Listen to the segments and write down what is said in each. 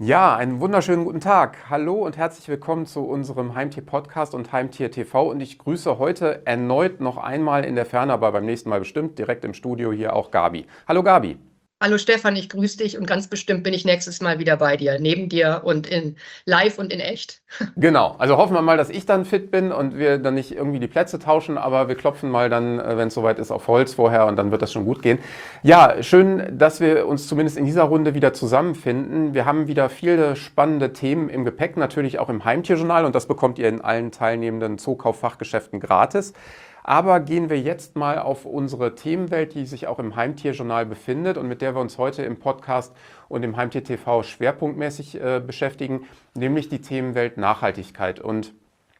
Ja, einen wunderschönen guten Tag. Hallo und herzlich willkommen zu unserem Heimtier-Podcast und Heimtier TV. Und ich grüße heute erneut noch einmal in der Ferne, aber beim nächsten Mal bestimmt direkt im Studio hier auch Gabi. Hallo Gabi. Hallo Stefan, ich grüße dich und ganz bestimmt bin ich nächstes Mal wieder bei dir, neben dir und in live und in echt. Genau, also hoffen wir mal, dass ich dann fit bin und wir dann nicht irgendwie die Plätze tauschen, aber wir klopfen mal dann, wenn es soweit ist, auf Holz vorher und dann wird das schon gut gehen. Ja, schön, dass wir uns zumindest in dieser Runde wieder zusammenfinden. Wir haben wieder viele spannende Themen im Gepäck, natürlich auch im Heimtierjournal und das bekommt ihr in allen teilnehmenden Zookauf-Fachgeschäften gratis. Aber gehen wir jetzt mal auf unsere Themenwelt, die sich auch im Heimtierjournal befindet und mit der wir uns heute im Podcast und im Heimtier TV schwerpunktmäßig beschäftigen, nämlich die Themenwelt Nachhaltigkeit. Und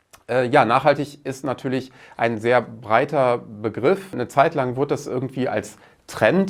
ja, nachhaltig ist natürlich ein sehr breiter Begriff. Eine Zeit lang wurde das irgendwie als Trend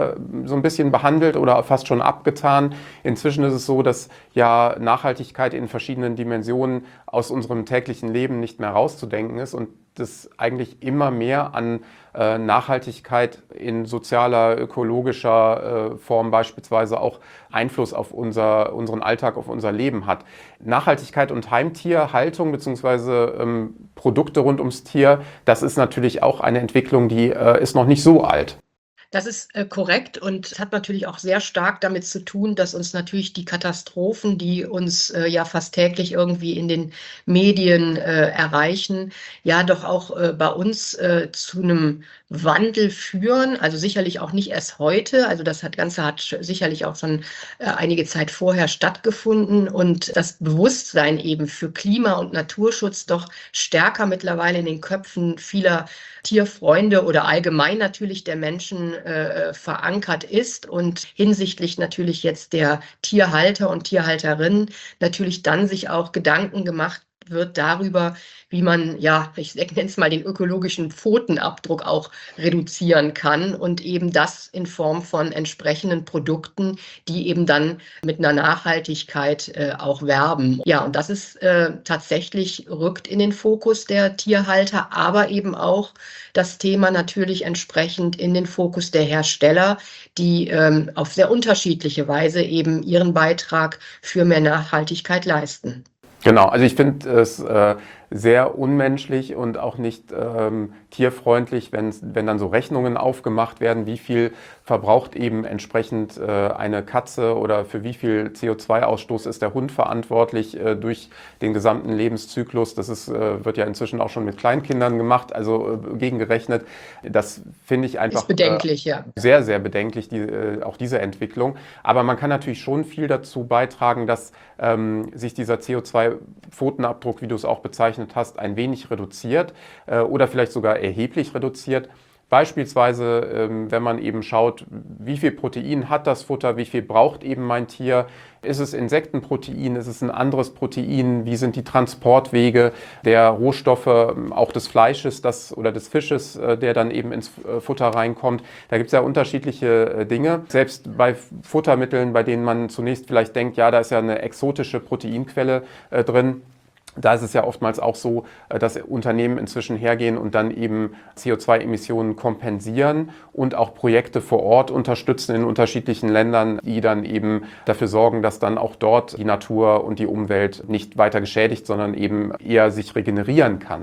so ein bisschen behandelt oder fast schon abgetan. Inzwischen ist es so, dass ja Nachhaltigkeit in verschiedenen Dimensionen aus unserem täglichen Leben nicht mehr rauszudenken ist und das eigentlich immer mehr an Nachhaltigkeit in sozialer, ökologischer Form beispielsweise auch Einfluss auf unseren Alltag, auf unser Leben hat. Nachhaltigkeit und Heimtierhaltung bzw. Produkte rund ums Tier, das ist natürlich auch eine Entwicklung, die ist noch nicht so alt. Das ist korrekt und es hat natürlich auch sehr stark damit zu tun, dass uns natürlich die Katastrophen, die uns ja fast täglich irgendwie in den Medien erreichen, ja doch auch bei uns zu einem Wandel führen. Also sicherlich auch nicht erst heute. Also Ganze hat sicherlich auch schon einige Zeit vorher stattgefunden und das Bewusstsein eben für Klima- und Naturschutz doch stärker mittlerweile in den Köpfen vieler Tierfreunde oder allgemein natürlich der Menschen verankert ist und hinsichtlich natürlich jetzt der Tierhalter und Tierhalterinnen natürlich dann sich auch Gedanken gemacht wird darüber, wie man, ja, ich nenne es mal den ökologischen Pfotenabdruck auch reduzieren kann und eben das in Form von entsprechenden Produkten, die eben dann mit einer Nachhaltigkeit auch werben. Ja, und das ist tatsächlich rückt in den Fokus der Tierhalter, aber eben auch das Thema natürlich entsprechend in den Fokus der Hersteller, die auf sehr unterschiedliche Weise eben ihren Beitrag für mehr Nachhaltigkeit leisten. Genau, also ich finde es sehr unmenschlich und auch nicht tierfreundlich, wenn dann so Rechnungen aufgemacht werden, wie viel verbraucht eben entsprechend eine Katze oder für wie viel CO2-Ausstoß ist der Hund verantwortlich durch den gesamten Lebenszyklus. Das wird ja inzwischen auch schon mit Kleinkindern gemacht, also gegengerechnet. Das finde ich einfach Ist bedenklich, ja. sehr, sehr bedenklich, auch diese Entwicklung. Aber man kann natürlich schon viel dazu beitragen, dass sich dieser CO2-Pfotenabdruck, wie du es auch bezeichnet hast, ein wenig reduziert oder vielleicht sogar erheblich reduziert. Beispielsweise, wenn man eben schaut, wie viel Protein hat das Futter, wie viel braucht eben mein Tier, ist es Insektenprotein, ist es ein anderes Protein, wie sind die Transportwege der Rohstoffe, auch des Fleisches oder des Fisches, der dann eben ins Futter reinkommt. Da gibt es ja unterschiedliche Dinge. Selbst bei Futtermitteln, bei denen man zunächst vielleicht denkt, ja, da ist ja eine exotische Proteinquelle drin. Da ist es ja oftmals auch so, dass Unternehmen inzwischen hergehen und dann eben CO2-Emissionen kompensieren und auch Projekte vor Ort unterstützen in unterschiedlichen Ländern, die dann eben dafür sorgen, dass dann auch dort die Natur und die Umwelt nicht weiter geschädigt, sondern eben eher sich regenerieren kann.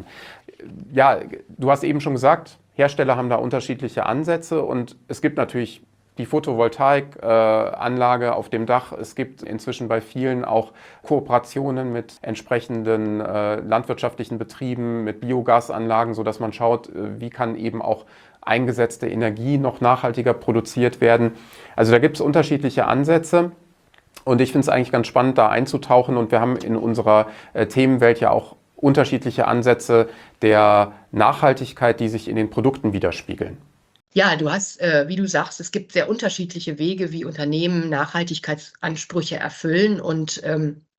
Ja, du hast eben schon gesagt, Hersteller haben da unterschiedliche Ansätze und es gibt natürlich die Photovoltaikanlage auf dem Dach. Es gibt inzwischen bei vielen auch Kooperationen mit entsprechenden landwirtschaftlichen Betrieben, mit Biogasanlagen, sodass man schaut, wie kann eben auch eingesetzte Energie noch nachhaltiger produziert werden. Also da gibt es unterschiedliche Ansätze. Und ich finde es eigentlich ganz spannend, da einzutauchen. Und wir haben in unserer Themenwelt ja auch unterschiedliche Ansätze der Nachhaltigkeit, die sich in den Produkten widerspiegeln. Ja, du hast, wie du sagst, es gibt sehr unterschiedliche Wege, wie Unternehmen Nachhaltigkeitsansprüche erfüllen und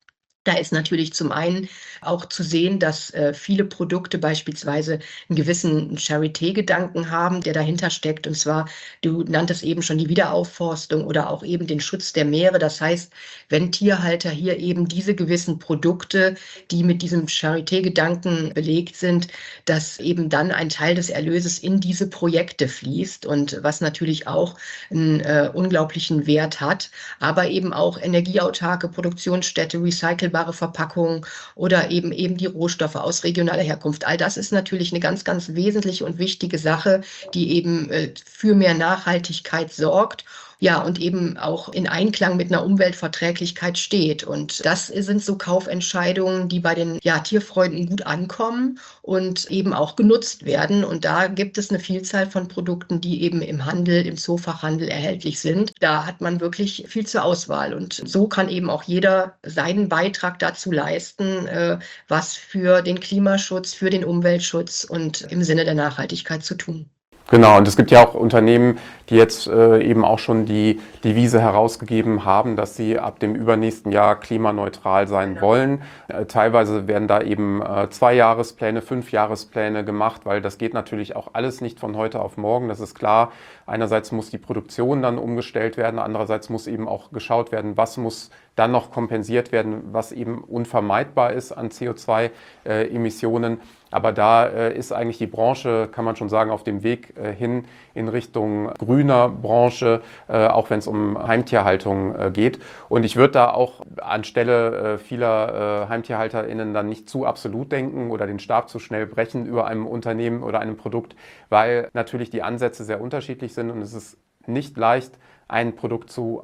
Da ist natürlich zum einen auch zu sehen, dass viele Produkte beispielsweise einen gewissen Charité-Gedanken haben, der dahinter steckt. Und zwar, du nanntest eben schon die Wiederaufforstung oder auch eben den Schutz der Meere. Das heißt, wenn Tierhalter hier eben diese gewissen Produkte, die mit diesem Charité-Gedanken belegt sind, dass eben dann ein Teil des Erlöses in diese Projekte fließt und was natürlich auch einen unglaublichen Wert hat, aber eben auch energieautarke Produktionsstätte, recycelbare Verpackungen oder eben die Rohstoffe aus regionaler Herkunft. All das ist natürlich eine ganz, ganz wesentliche und wichtige Sache, die eben für mehr Nachhaltigkeit sorgt. Ja, und eben auch in Einklang mit einer Umweltverträglichkeit steht. Und das sind so Kaufentscheidungen, die bei den Tierfreunden gut ankommen und eben auch genutzt werden. Und da gibt es eine Vielzahl von Produkten, die eben im Handel, im Zoofachhandel erhältlich sind. Da hat man wirklich viel zur Auswahl. Und so kann eben auch jeder seinen Beitrag dazu leisten, was für den Klimaschutz, für den Umweltschutz und im Sinne der Nachhaltigkeit zu tun. Genau, und es gibt ja auch Unternehmen, die jetzt eben auch schon die Devise herausgegeben haben, dass sie ab dem übernächsten Jahr klimaneutral sein wollen. Teilweise werden da eben 2-Jahrespläne, 5-Jahrespläne gemacht, weil das geht natürlich auch alles nicht von heute auf morgen. Das ist klar. Einerseits muss die Produktion dann umgestellt werden, andererseits muss eben auch geschaut werden, was muss dann noch kompensiert werden, was eben unvermeidbar ist an CO2-Emissionen. Aber da ist eigentlich die Branche, kann man schon sagen, auf dem Weg hin in Richtung grüner Branche, auch wenn es um Heimtierhaltung geht. Und ich würde da auch anstelle vieler HeimtierhalterInnen dann nicht zu absolut denken oder den Stab zu schnell brechen über einem Unternehmen oder einem Produkt, weil natürlich die Ansätze sehr unterschiedlich sind und es ist nicht leicht, ein Produkt zu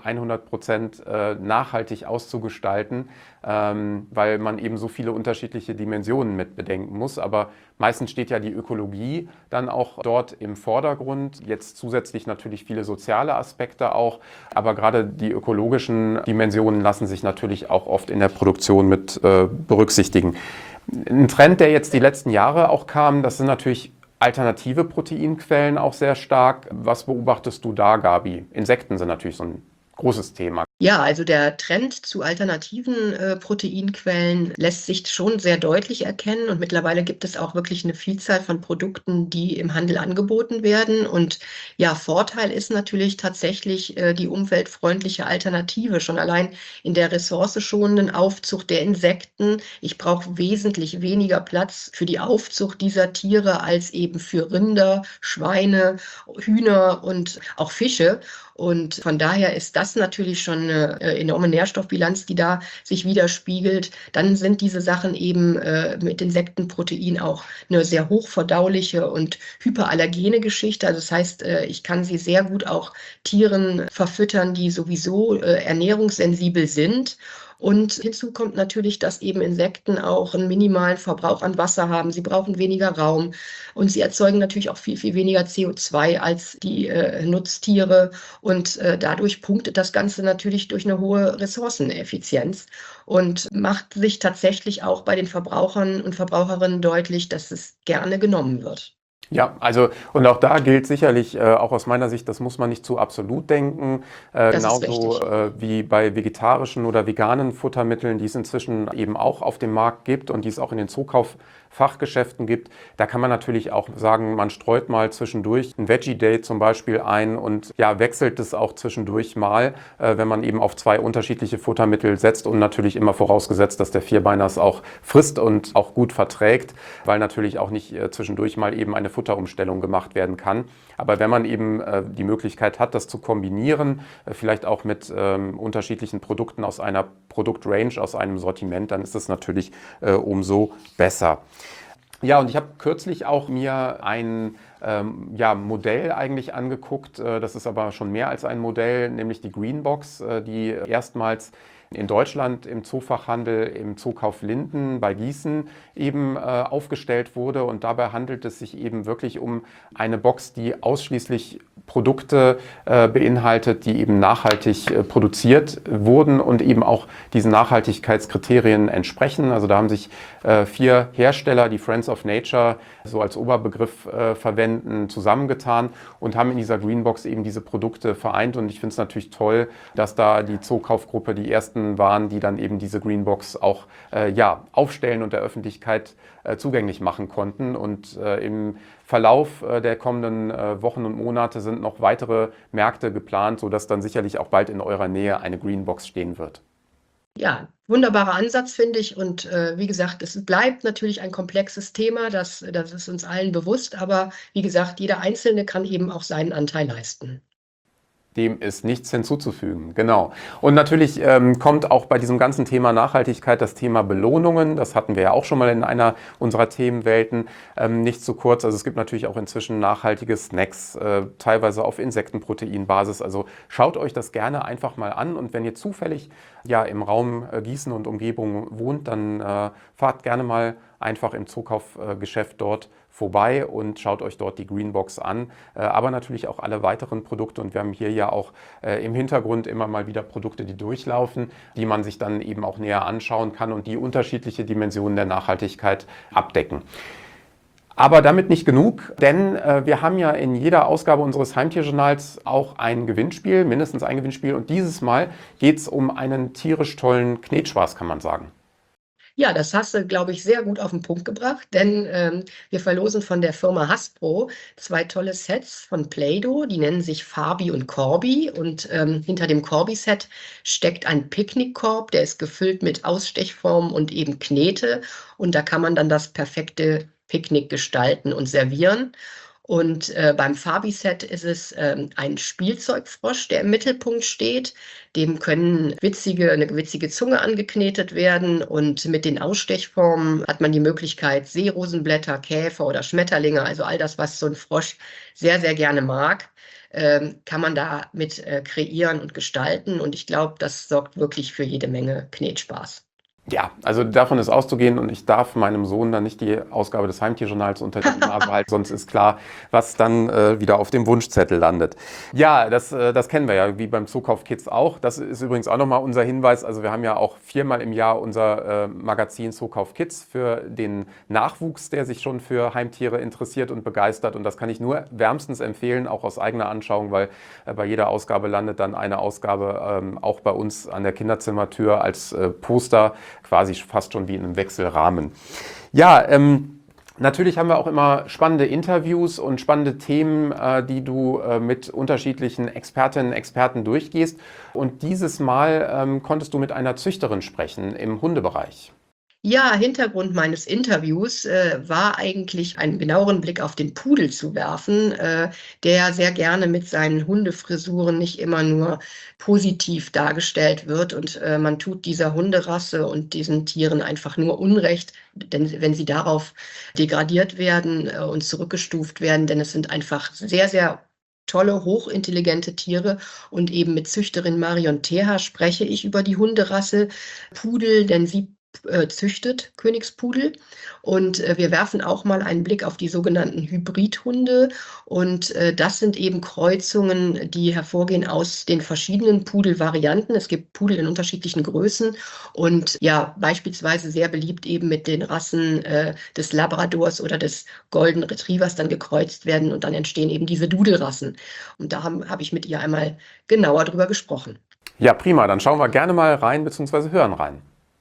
100% nachhaltig auszugestalten, weil man eben so viele unterschiedliche Dimensionen mit bedenken muss. Aber meistens steht ja die Ökologie dann auch dort im Vordergrund. Jetzt zusätzlich natürlich viele soziale Aspekte auch. Aber gerade die ökologischen Dimensionen lassen sich natürlich auch oft in der Produktion mit berücksichtigen. Ein Trend, der jetzt die letzten Jahre auch kam, das sind natürlich alternative Proteinquellen auch sehr stark. Was beobachtest du da, Gabi? Insekten sind natürlich so ein großes Thema. Ja, also der Trend zu alternativen Proteinquellen lässt sich schon sehr deutlich erkennen und mittlerweile gibt es auch wirklich eine Vielzahl von Produkten, die im Handel angeboten werden. Und ja, Vorteil ist natürlich tatsächlich die umweltfreundliche Alternative, schon allein in der ressourcenschonenden Aufzucht der Insekten. Ich brauche wesentlich weniger Platz für die Aufzucht dieser Tiere als eben für Rinder, Schweine, Hühner und auch Fische. Und von daher ist das natürlich schon eine enorme Nährstoffbilanz, die da sich widerspiegelt. Dann sind diese Sachen eben mit Insektenprotein auch eine sehr hochverdauliche und hyperallergene Geschichte. Also das heißt, ich kann sie sehr gut auch Tieren verfüttern, die sowieso ernährungssensibel sind. Und hinzu kommt natürlich, dass eben Insekten auch einen minimalen Verbrauch an Wasser haben. Sie brauchen weniger Raum und sie erzeugen natürlich auch viel, viel weniger CO2 als die Nutztiere. Und dadurch punktet das Ganze natürlich durch eine hohe Ressourceneffizienz und macht sich tatsächlich auch bei den Verbrauchern und Verbraucherinnen deutlich, dass es gerne genommen wird. Ja, also und auch da gilt sicherlich, auch aus meiner Sicht, das muss man nicht zu absolut denken. Das ist Genauso richtig. wie bei vegetarischen oder veganen Futtermitteln, die es inzwischen eben auch auf dem Markt gibt und die es auch in den Zukauffachgeschäften gibt. Da kann man natürlich auch sagen, man streut mal zwischendurch ein Veggie Day zum Beispiel ein und ja, wechselt es auch zwischendurch mal, wenn man eben auf 2 unterschiedliche Futtermittel setzt und natürlich immer vorausgesetzt, dass der Vierbeiner es auch frisst und auch gut verträgt, weil natürlich auch nicht zwischendurch mal eben eine Futterumstellung gemacht werden kann. Aber wenn man eben die Möglichkeit hat, das zu kombinieren, vielleicht auch mit unterschiedlichen Produkten aus einer Produktrange, aus einem Sortiment, dann ist es natürlich umso besser. Ja, und ich habe kürzlich auch mir ein Modell eigentlich angeguckt. Das ist aber schon mehr als ein Modell, nämlich die Greenbox, die erstmals in Deutschland im Zoofachhandel, im Zookauf Linden bei Gießen eben aufgestellt wurde. Und dabei handelt es sich eben wirklich um eine Box, die ausschließlich Produkte beinhaltet, die eben nachhaltig produziert wurden und eben auch diesen Nachhaltigkeitskriterien entsprechen. Also da haben sich 4 Hersteller, die Friends of Nature so als Oberbegriff verwenden, zusammengetan und haben in dieser Greenbox eben diese Produkte vereint. Und ich finde es natürlich toll, dass da die Zookaufgruppe die ersten Experten waren, die dann eben diese Greenbox auch aufstellen und der Öffentlichkeit zugänglich machen konnten. Und im Verlauf der kommenden Wochen und Monate sind noch weitere Märkte geplant, sodass dann sicherlich auch bald in eurer Nähe eine Greenbox stehen wird. Ja, wunderbarer Ansatz, finde ich. Und wie gesagt, es bleibt natürlich ein komplexes Thema, das ist uns allen bewusst. Aber wie gesagt, jeder Einzelne kann eben auch seinen Anteil leisten. Dem ist nichts hinzuzufügen, genau. Und natürlich kommt auch bei diesem ganzen Thema Nachhaltigkeit das Thema Belohnungen. Das hatten wir ja auch schon mal in einer unserer Themenwelten, nicht zu kurz. Also es gibt natürlich auch inzwischen nachhaltige Snacks, teilweise auf Insektenproteinbasis. Also schaut euch das gerne einfach mal an. Und wenn ihr zufällig im Raum Gießen und Umgebung wohnt, dann fahrt gerne mal einfach im Zukaufgeschäft dort vorbei und schaut euch dort die Greenbox an, aber natürlich auch alle weiteren Produkte. Und wir haben hier ja auch im Hintergrund immer mal wieder Produkte, die durchlaufen, die man sich dann eben auch näher anschauen kann und die unterschiedliche Dimensionen der Nachhaltigkeit abdecken. Aber damit nicht genug, denn wir haben ja in jeder Ausgabe unseres Heimtierjournals auch ein Gewinnspiel, mindestens ein Gewinnspiel. Und dieses Mal geht es um einen tierisch tollen Knetspaß, kann man sagen. Ja, das hast du, glaube ich, sehr gut auf den Punkt gebracht, denn wir verlosen von der Firma Hasbro 2 tolle Sets von Play-Doh, die nennen sich Farbi und Corby und hinter dem Corby-Set steckt ein Picknickkorb, der ist gefüllt mit Ausstechformen und eben Knete und da kann man dann das perfekte Picknick gestalten und servieren. Und beim Fabi-Set ist es ein Spielzeugfrosch, der im Mittelpunkt steht. Dem können eine witzige Zunge angeknetet werden und mit den Ausstechformen hat man die Möglichkeit, Seerosenblätter, Käfer oder Schmetterlinge, also all das, was so ein Frosch sehr, sehr gerne mag, kann man da mit kreieren und gestalten. Und ich glaube, das sorgt wirklich für jede Menge Knetspaß. Ja, also davon ist auszugehen und ich darf meinem Sohn dann nicht die Ausgabe des Heimtierjournals unter die Nase halten, sonst ist klar, was dann wieder auf dem Wunschzettel landet. Ja, das kennen wir ja, wie beim Zukauf Kids auch. Das ist übrigens auch nochmal unser Hinweis. Also wir haben ja auch 4-mal im Jahr unser Magazin Zukauf Kids für den Nachwuchs, der sich schon für Heimtiere interessiert und begeistert. Und das kann ich nur wärmstens empfehlen, auch aus eigener Anschauung, weil bei jeder Ausgabe landet dann eine Ausgabe auch bei uns an der Kinderzimmertür als Poster, quasi fast schon wie in einem Wechselrahmen. Ja, natürlich haben wir auch immer spannende Interviews und spannende Themen, die du mit unterschiedlichen Expertinnen und Experten durchgehst. Und dieses Mal konntest du mit einer Züchterin sprechen im Hundebereich. Ja, Hintergrund meines Interviews war eigentlich einen genaueren Blick auf den Pudel zu werfen, der sehr gerne mit seinen Hundefrisuren nicht immer nur positiv dargestellt wird. Und man tut dieser Hunderasse und diesen Tieren einfach nur Unrecht, denn wenn sie darauf degradiert werden und zurückgestuft werden, denn es sind einfach sehr, sehr tolle, hochintelligente Tiere. Und eben mit Züchterin Marion Terha spreche ich über die Hunderasse Pudel, denn sie züchtet Königspudel und wir werfen auch mal einen Blick auf die sogenannten Hybridhunde und das sind eben Kreuzungen, die hervorgehen aus den verschiedenen Pudelvarianten. Es gibt Pudel in unterschiedlichen Größen und ja, beispielsweise sehr beliebt eben mit den Rassen des Labradors oder des Golden Retrievers dann gekreuzt werden und dann entstehen eben diese Doodle-Rassen. Und da habe ich mit ihr einmal genauer drüber gesprochen. Ja, prima. Dann schauen wir gerne mal rein bzw. hören rein.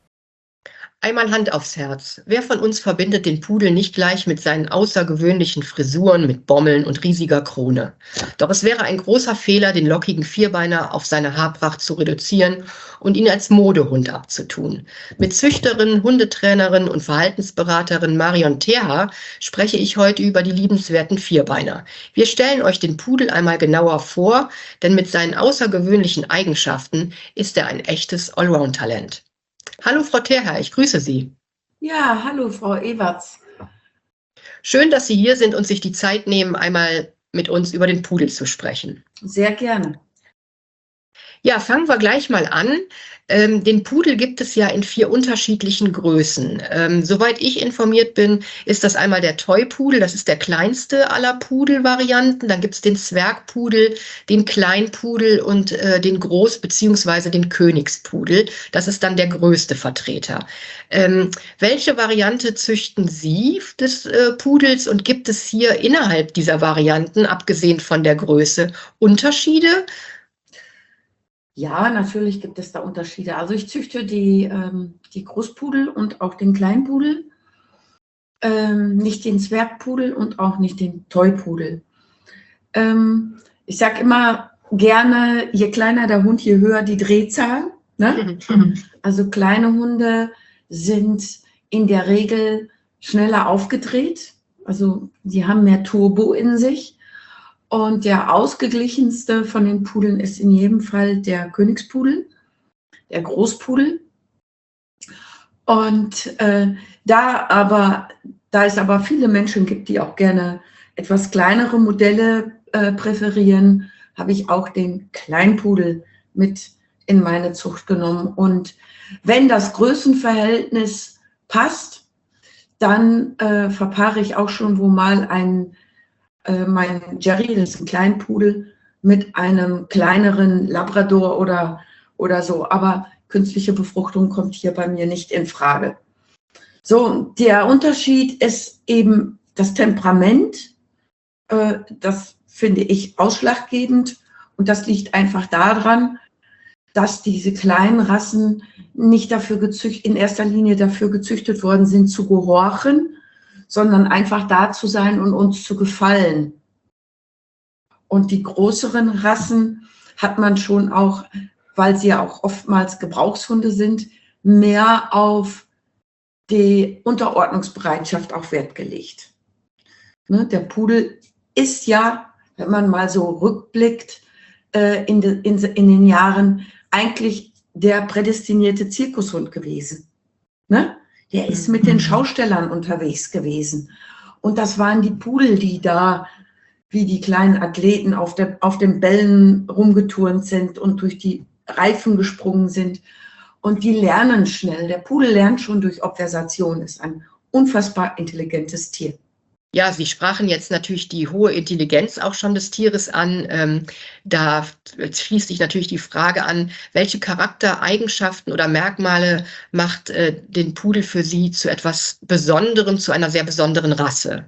Einmal Hand aufs Herz. Wer von uns verbindet den Pudel nicht gleich mit seinen außergewöhnlichen Frisuren, mit Bommeln und riesiger Krone? Doch es wäre ein großer Fehler, den lockigen Vierbeiner auf seine Haarpracht zu reduzieren und ihn als Modehund abzutun. Mit Züchterin, Hundetrainerin und Verhaltensberaterin Marion Terha spreche ich heute über die liebenswerten Vierbeiner. Wir stellen euch den Pudel einmal genauer vor, denn mit seinen außergewöhnlichen Eigenschaften ist er ein echtes Allround-Talent. Hallo Frau Terha, ich grüße Sie. Ja, hallo Frau Ewerts. Schön, dass Sie hier sind und sich die Zeit nehmen, einmal mit uns über den Pudel zu sprechen. Sehr gerne. Ja, fangen wir gleich mal an. Den Pudel gibt es ja in 4 unterschiedlichen Größen. Soweit ich informiert bin, ist das einmal der Toy-Pudel, das ist der kleinste aller Pudelvarianten. Dann gibt es den Zwergpudel, den Kleinpudel und den Groß- bzw. den Königspudel. Das ist dann der größte Vertreter. Welche Variante züchten Sie des Pudels und gibt es hier innerhalb dieser Varianten, abgesehen von der Größe, Unterschiede? Ja, natürlich gibt es da Unterschiede. Also ich züchte die Großpudel und auch den Kleinpudel, nicht den Zwergpudel und auch nicht den Toypudel. Ich sage immer gerne, je kleiner der Hund, je höher die Drehzahl. Ne? Also kleine Hunde sind in der Regel schneller aufgedreht, also die haben mehr Turbo in sich. Und der ausgeglichenste von den Pudeln ist in jedem Fall der Königspudel, der Großpudel. Und da es aber viele Menschen gibt, die auch gerne etwas kleinere Modelle präferieren, habe ich auch den Kleinpudel mit in meine Zucht genommen. Und wenn das Größenverhältnis passt, dann verpaare ich auch schon wo mal mein Jerry, das ist ein Kleinpudel, mit einem kleineren Labrador oder so. Aber künstliche Befruchtung kommt hier bei mir nicht in Frage. So, der Unterschied ist eben das Temperament. Das finde ich ausschlaggebend. Und das liegt einfach daran, dass diese kleinen Rassen nicht in erster Linie dafür gezüchtet worden sind, zu gehorchen, sondern einfach da zu sein und uns zu gefallen. Und die größeren Rassen hat man schon auch, weil sie ja auch oftmals Gebrauchshunde sind, mehr auf die Unterordnungsbereitschaft auch Wert gelegt. Ne, der Pudel ist ja, wenn man mal so rückblickt, in den Jahren eigentlich der prädestinierte Zirkushund gewesen. Ne? Der ist mit den Schaustellern unterwegs gewesen. Und das waren die Pudel, die da wie die kleinen Athleten auf den Bällen rumgeturnt sind und durch die Reifen gesprungen sind. Und die lernen schnell. Der Pudel lernt schon durch Observation, ist ein unfassbar intelligentes Tier. Ja, Sie sprachen jetzt natürlich die hohe Intelligenz auch schon des Tieres an. Da schließt sich natürlich die Frage an, welche Charaktereigenschaften oder Merkmale macht den Pudel für Sie zu etwas Besonderem, zu einer sehr besonderen Rasse?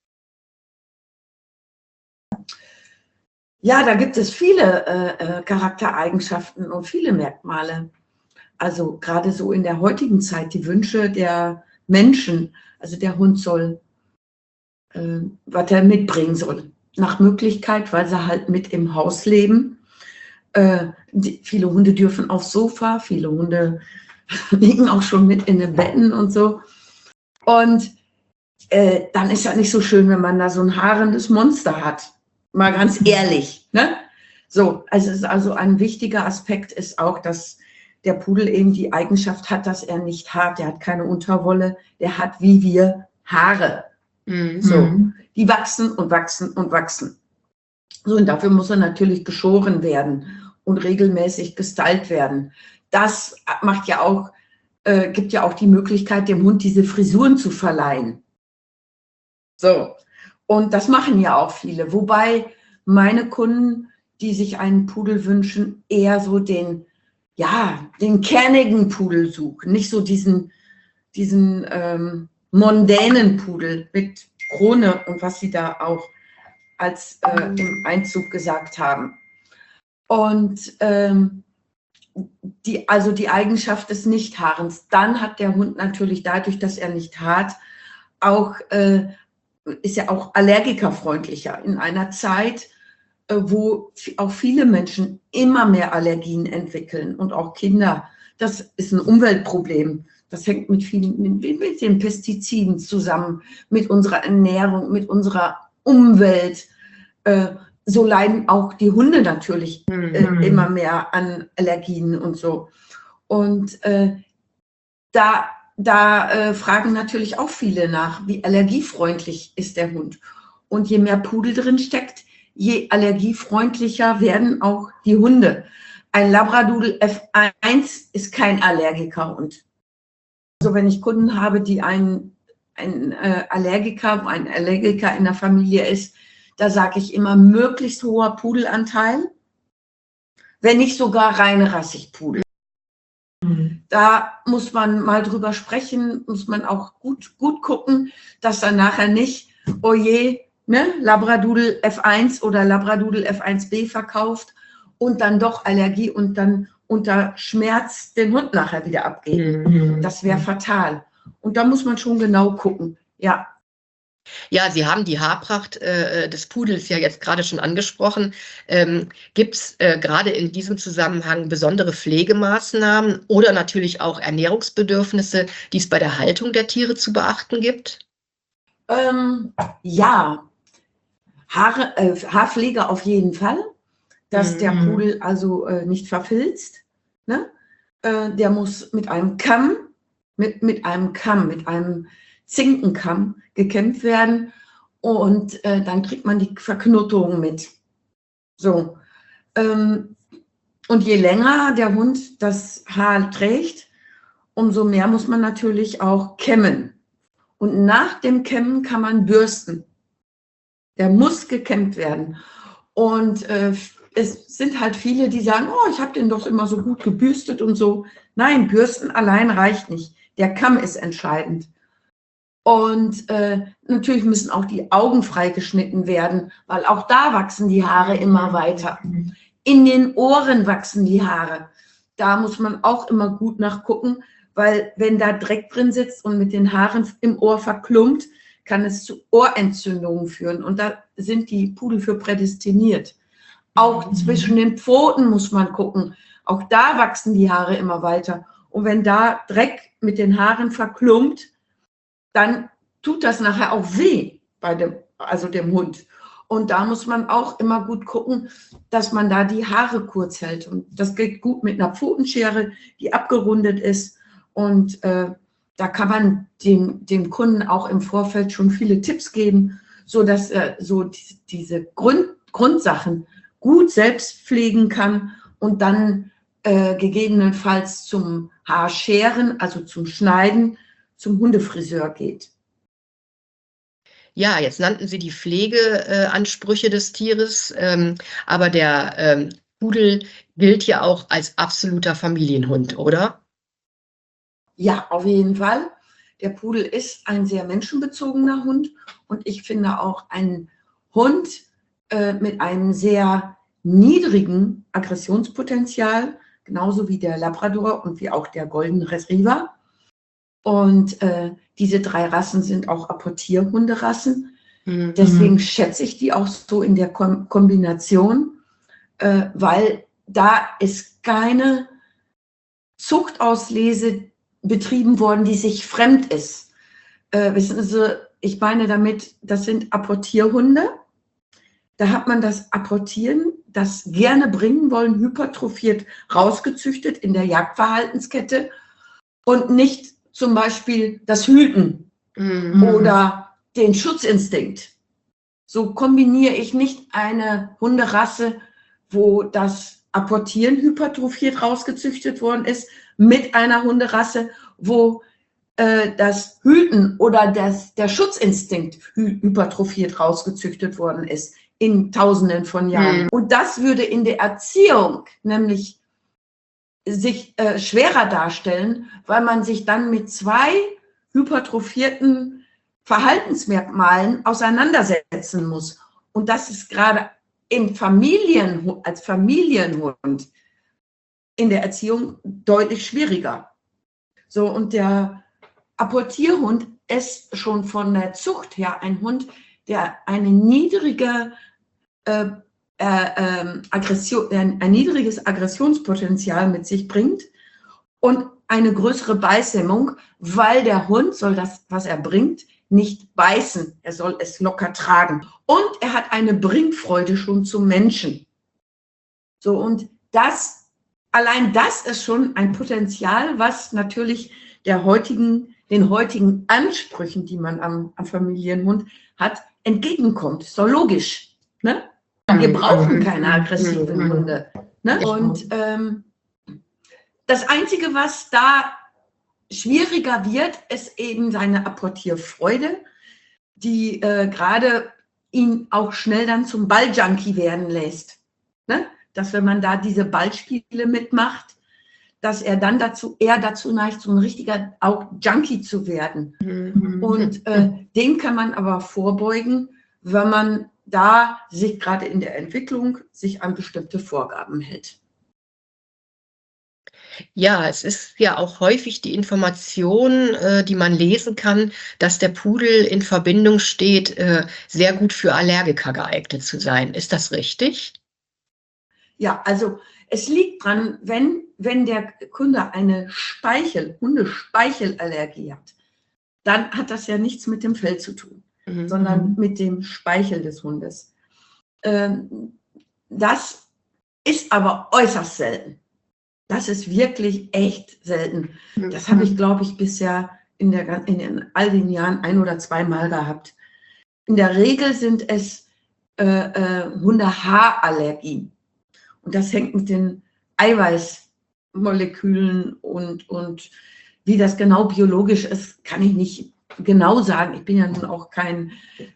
Ja, da gibt es viele Charaktereigenschaften und viele Merkmale. Also gerade so in der heutigen Zeit, die Wünsche der Menschen, also der Hund soll, was er mitbringen soll. Nach Möglichkeit, weil sie halt mit im Haus leben. Viele Hunde dürfen aufs Sofa, viele Hunde liegen auch schon mit in den Betten und so. Und dann ist ja nicht so schön, wenn man da so ein haarendes Monster hat. Mal ganz ehrlich. Ne? So, also ein wichtiger Aspekt ist auch, dass der Pudel eben die Eigenschaft hat, dass er nicht haart, der hat keine Unterwolle, der hat wie wir Haare. So, die wachsen und wachsen und wachsen. So, und dafür muss er natürlich geschoren werden und regelmäßig gestylt werden. Das macht ja auch, gibt ja auch die Möglichkeit, dem Hund diese Frisuren zu verleihen. So, und das machen ja auch viele. Wobei meine Kunden, die sich einen Pudel wünschen, eher so den kernigen Pudel suchen, nicht so diesen mondänen Pudel mit Krone und was sie da auch als im Einzug gesagt haben. Und die Eigenschaft des Nichthaarens. Dann hat der Hund natürlich dadurch, dass er nicht haart, auch ist ja auch allergikerfreundlicher. In einer Zeit, wo auch viele Menschen immer mehr Allergien entwickeln und auch Kinder. Das ist ein Umweltproblem. Das hängt mit den Pestiziden zusammen, mit unserer Ernährung, mit unserer Umwelt. So leiden auch die Hunde natürlich immer mehr an Allergien und so. Und da fragen natürlich auch viele nach, wie allergiefreundlich ist der Hund. Und je mehr Pudel drin steckt, je allergiefreundlicher werden auch die Hunde. Ein Labradoodle F1 ist kein Allergikerhund. Also wenn ich Kunden habe, die ein Allergiker in der Familie ist, da sage ich immer möglichst hoher Pudelanteil, wenn nicht sogar reine Rassigpudel. Da muss man mal drüber sprechen, muss man auch gut gucken, dass dann nachher nicht, oh je, ne, Labradoodle F1 oder Labradoodle F1b verkauft und dann doch Allergie und dann unter Schmerz den Hund nachher wieder abgeben. Das wäre fatal. Und da muss man schon genau gucken. Ja. Ja, Sie haben die Haarpracht des Pudels ja jetzt gerade schon angesprochen. Gibt es gerade in diesem Zusammenhang besondere Pflegemaßnahmen oder natürlich auch Ernährungsbedürfnisse, die es bei der Haltung der Tiere zu beachten gibt? Ja, Haarpflege auf jeden Fall, dass der Pudel also nicht verfilzt. Ne? Der muss mit einem Kamm, mit einem Zinkenkamm gekämmt werden und dann kriegt man die Verknottung mit. So. Und je länger der Hund das Haar trägt, umso mehr muss man natürlich auch kämmen. Und nach dem Kämmen kann man bürsten. Der muss gekämmt werden. Und es sind halt viele, die sagen, oh, ich habe den doch immer so gut gebürstet und so. Nein, Bürsten allein reicht nicht. Der Kamm ist entscheidend. Und natürlich müssen auch die Augen freigeschnitten werden, weil auch da wachsen die Haare immer weiter. In den Ohren wachsen die Haare. Da muss man auch immer gut nachgucken, weil wenn da Dreck drin sitzt und mit den Haaren im Ohr verklumpt, kann es zu Ohrentzündungen führen. Und da sind die Pudel für prädestiniert. Auch zwischen den Pfoten muss man gucken. Auch da wachsen die Haare immer weiter. Und wenn da Dreck mit den Haaren verklumpt, dann tut das nachher auch weh bei dem Hund. Und da muss man auch immer gut gucken, dass man da die Haare kurz hält. Und das geht gut mit einer Pfotenschere, die abgerundet ist. Und da kann man dem Kunden auch im Vorfeld schon viele Tipps geben, sodass er so diese Grundsachen gut selbst pflegen kann und dann gegebenenfalls zum Haarscheren, also zum Schneiden, zum Hundefriseur geht. Ja, jetzt nannten Sie die Pflegeansprüche des Tieres, aber der Pudel gilt ja auch als absoluter Familienhund, oder? Ja, auf jeden Fall. Der Pudel ist ein sehr menschenbezogener Hund und ich finde auch ein Hund mit einem sehr niedrigen Aggressionspotenzial, genauso wie der Labrador und wie auch der Golden Retriever. Und diese 3 Rassen sind auch Apportierhunderassen. Deswegen schätze ich die auch so in der Kombination, weil da ist keine Zuchtauslese betrieben worden, die sich fremd ist. Wissen Sie, ich meine damit, das sind Apportierhunde. Da hat man das Apportieren, das gerne bringen wollen, hypertrophiert rausgezüchtet in der Jagdverhaltenskette und nicht zum Beispiel das Hüten oder den Schutzinstinkt. So kombiniere ich nicht eine Hunderasse, wo das Apportieren hypertrophiert rausgezüchtet worden ist, mit einer Hunderasse, wo das Hüten oder der Schutzinstinkt hypertrophiert rausgezüchtet worden ist in Tausenden von Jahren. Und das würde in der Erziehung nämlich sich schwerer darstellen, weil man sich dann mit 2 hypertrophierten Verhaltensmerkmalen auseinandersetzen muss. Und das ist gerade als Familienhund in der Erziehung deutlich schwieriger. So, und der Apportierhund ist schon von der Zucht her ein Hund, der eine niedrige ein niedriges Aggressionspotenzial mit sich bringt und eine größere Beißhemmung, weil der Hund soll das, was er bringt, nicht beißen. Er soll es locker tragen. Und er hat eine Bringfreude schon zum Menschen. So, und allein das ist schon ein Potenzial, was natürlich den heutigen Ansprüchen, die man am Familienhund hat, entgegenkommt. Ist doch logisch. Ne? Wir brauchen keine aggressiven Hunde. Ne? Und das Einzige, was da schwieriger wird, ist eben seine Apportierfreude, die gerade ihn auch schnell dann zum Balljunkie werden lässt. Ne? Dass wenn man da diese Ballspiele mitmacht, dass er dann dazu neigt, so ein richtiger auch Junkie zu werden. Und dem kann man aber vorbeugen, wenn man da sich gerade in der Entwicklung sich an bestimmte Vorgaben hält. Ja, es ist ja auch häufig die Information, die man lesen kann, dass der Pudel in Verbindung steht, sehr gut für Allergiker geeignet zu sein. Ist das richtig? Ja, also es liegt dran, wenn der Kunde eine Hundespeichelallergie hat, dann hat das ja nichts mit dem Fell zu tun, sondern mit dem Speichel des Hundes. Das ist aber äußerst selten. Das ist wirklich echt selten. Das habe ich, glaube ich, bisher in all den Jahren 1- oder 2-mal gehabt. In der Regel sind es Hundehaarallergien. Und das hängt mit den Eiweißmolekülen und wie das genau biologisch ist, kann ich nicht genau sagen. Ich bin ja nun auch kein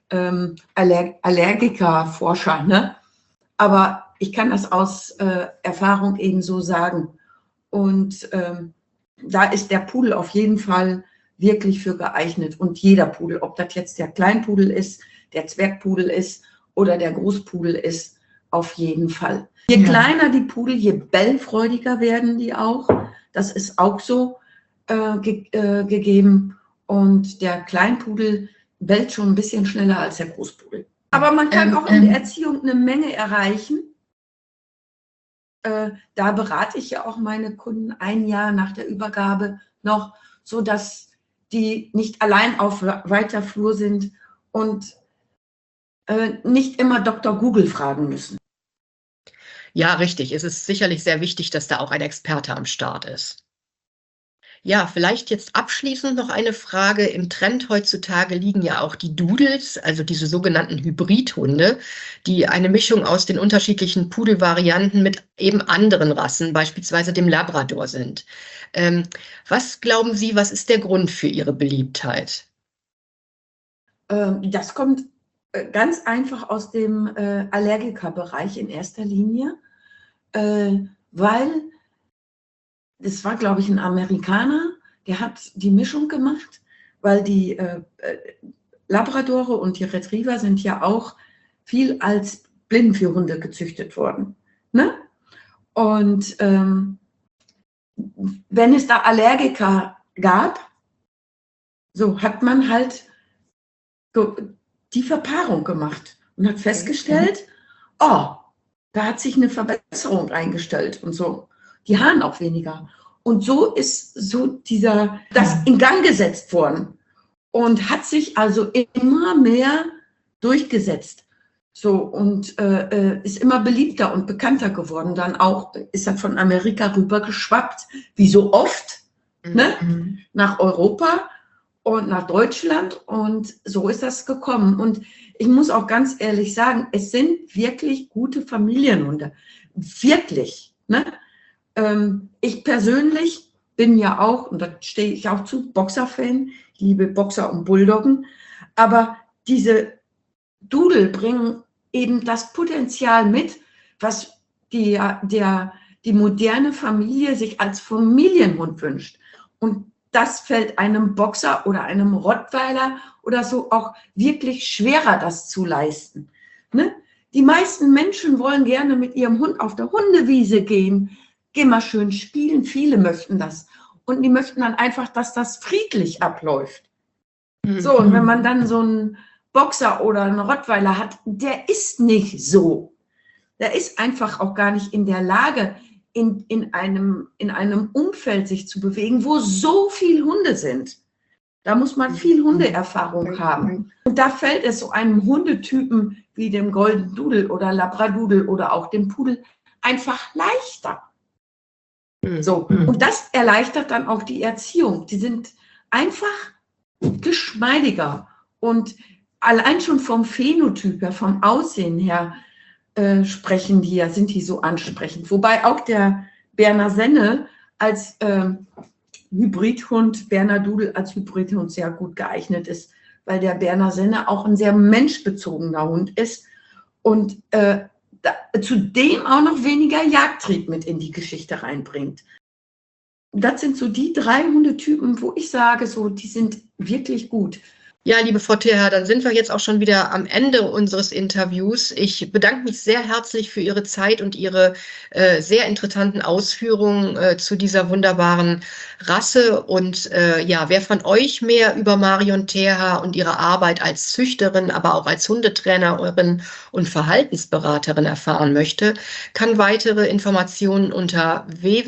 Allergiker-Forscher, ne? Aber ich kann das aus Erfahrung eben so sagen. Und da ist der Pudel auf jeden Fall wirklich für geeignet. Und jeder Pudel, ob das jetzt der Kleinpudel ist, der Zwergpudel ist oder der Großpudel ist, auf jeden Fall. Je kleiner die Pudel, je bellfreudiger werden die auch. Das ist auch so gegeben. Und der Kleinpudel bellt schon ein bisschen schneller als der Großpudel. Aber man kann auch in der Erziehung eine Menge erreichen. Da berate ich ja auch meine Kunden 1 Jahr nach der Übergabe noch, sodass die nicht allein auf weiter Flur sind und nicht immer Dr. Google fragen müssen. Ja, richtig. Es ist sicherlich sehr wichtig, dass da auch ein Experte am Start ist. Ja, vielleicht jetzt abschließend noch eine Frage. Im Trend heutzutage liegen ja auch die Doodles, also diese sogenannten Hybridhunde, die eine Mischung aus den unterschiedlichen Pudelvarianten mit eben anderen Rassen, beispielsweise dem Labrador sind. Was glauben Sie, was ist der Grund für ihre Beliebtheit? Das kommt ganz einfach aus dem Allergikerbereich in erster Linie, weil das war, glaube ich, ein Amerikaner, der hat die Mischung gemacht, weil die Labradore und die Retriever sind ja auch viel als Blindenführhunde gezüchtet worden. Ne? Und wenn es da Allergiker gab, so hat man halt die Verpaarung gemacht und hat festgestellt, oh, da hat sich eine Verbesserung eingestellt und so. Die Haaren auch weniger. Und so ist das in Gang gesetzt worden und hat sich also immer mehr durchgesetzt. So, und ist immer beliebter und bekannter geworden. Dann auch ist er von Amerika rüber geschwappt, wie so oft, ne? Nach Europa und nach Deutschland. Und so ist das gekommen. Und ich muss auch ganz ehrlich sagen, es sind wirklich gute Familienhunde. Wirklich. Ne? Ich persönlich bin ja auch, und da stehe ich auch zu, Boxer-Fan. Ich liebe Boxer und Bulldoggen. Aber diese Doodle bringen eben das Potenzial mit, was die moderne Familie sich als Familienhund wünscht. Und das fällt einem Boxer oder einem Rottweiler oder so auch wirklich schwerer, das zu leisten. Ne? Die meisten Menschen wollen gerne mit ihrem Hund auf der Hundewiese gehen mal schön spielen, viele möchten das. Und die möchten dann einfach, dass das friedlich abläuft. So, und wenn man dann so einen Boxer oder einen Rottweiler hat, der ist nicht so. Der ist einfach auch gar nicht in der Lage, in einem Umfeld sich zu bewegen, wo so viele Hunde sind. Da muss man viel Hundeerfahrung haben. Und da fällt es so einem Hundetypen wie dem Golden Doodle oder Labradoodle oder auch dem Pudel einfach leichter. So, und das erleichtert dann auch die Erziehung. Die sind einfach geschmeidiger und allein schon vom Phänotyp her, vom Aussehen her sind die so ansprechend. Wobei auch der Berner Senne als Hybridhund, Berner Doodle als Hybridhund sehr gut geeignet ist, weil der Berner Senne auch ein sehr menschbezogener Hund ist und zudem auch noch weniger Jagdtrieb mit in die Geschichte reinbringt. Das sind so die 3 Hundetypen, wo ich sage, so, die sind wirklich gut. Ja, liebe Frau Thierher, dann sind wir jetzt auch schon wieder am Ende unseres Interviews. Ich bedanke mich sehr herzlich für Ihre Zeit und Ihre sehr interessanten Ausführungen zu dieser wunderbaren Rasse. Und ja, wer von euch mehr über Marion Thierher und ihre Arbeit als Züchterin, aber auch als Hundetrainerin und Verhaltensberaterin erfahren möchte, kann weitere Informationen unter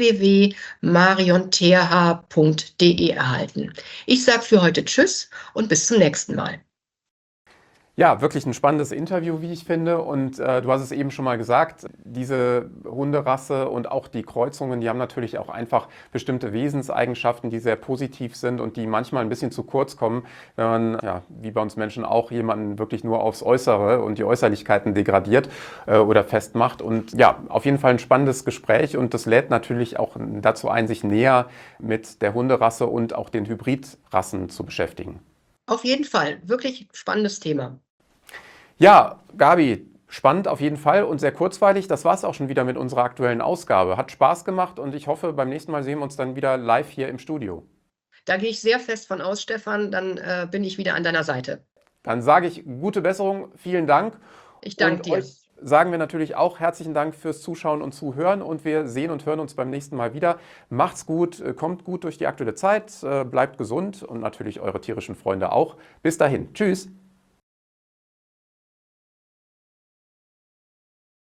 www.marionthierher.de erhalten. Ich sage für heute Tschüss und bis zum nächsten Mal. Ja, wirklich ein spannendes Interview, wie ich finde. Und du hast es eben schon mal gesagt, diese Hunderasse und auch die Kreuzungen, die haben natürlich auch einfach bestimmte Wesenseigenschaften, die sehr positiv sind und die manchmal ein bisschen zu kurz kommen, wenn man, ja, wie bei uns Menschen auch, jemanden wirklich nur aufs Äußere und die Äußerlichkeiten degradiert oder festmacht. Und ja, auf jeden Fall ein spannendes Gespräch und das lädt natürlich auch dazu ein, sich näher mit der Hunderasse und auch den Hybridrassen zu beschäftigen. Auf jeden Fall, wirklich spannendes Thema. Ja, Gabi, spannend auf jeden Fall und sehr kurzweilig. Das war es auch schon wieder mit unserer aktuellen Ausgabe. Hat Spaß gemacht und ich hoffe, beim nächsten Mal sehen wir uns dann wieder live hier im Studio. Da gehe ich sehr fest von aus, Stefan. Dann bin ich wieder an deiner Seite. Dann sage ich gute Besserung, vielen Dank. Ich danke dir. Euch sagen wir natürlich auch herzlichen Dank fürs Zuschauen und Zuhören und wir sehen und hören uns beim nächsten Mal wieder. Macht's gut, kommt gut durch die aktuelle Zeit, bleibt gesund und natürlich eure tierischen Freunde auch. Bis dahin, tschüss.